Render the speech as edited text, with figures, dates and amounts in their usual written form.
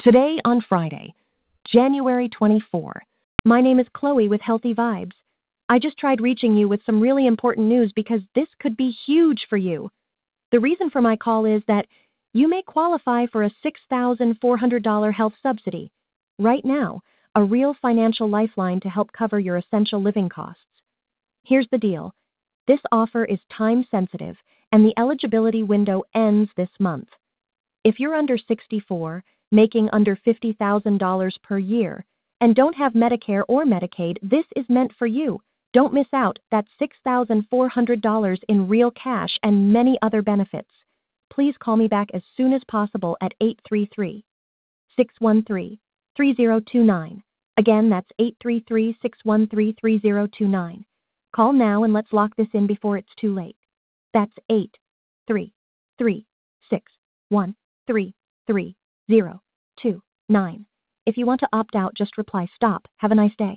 Today on Friday, January 24. My name is Chloe with Healthy Vibes. I just tried reaching you with some really important news because this could be huge for you. The reason for my call is that you may qualify for a $6,400 health subsidy. Right now, a real financial lifeline to help cover your essential living costs. Here's the deal. This offer is time sensitive and the eligibility window ends this month. If you're under 64, making under $50,000 per year, and don't have Medicare or Medicaid, this is meant for you. Don't miss out. That's $6,400 in real cash and many other benefits. Please call me back as soon as possible at 833-613-3029. Again, that's 833-613-3029. Call now and let's lock this in before it's too late. That's 833-613-3029. If you want to opt out, just reply stop. Have a nice day.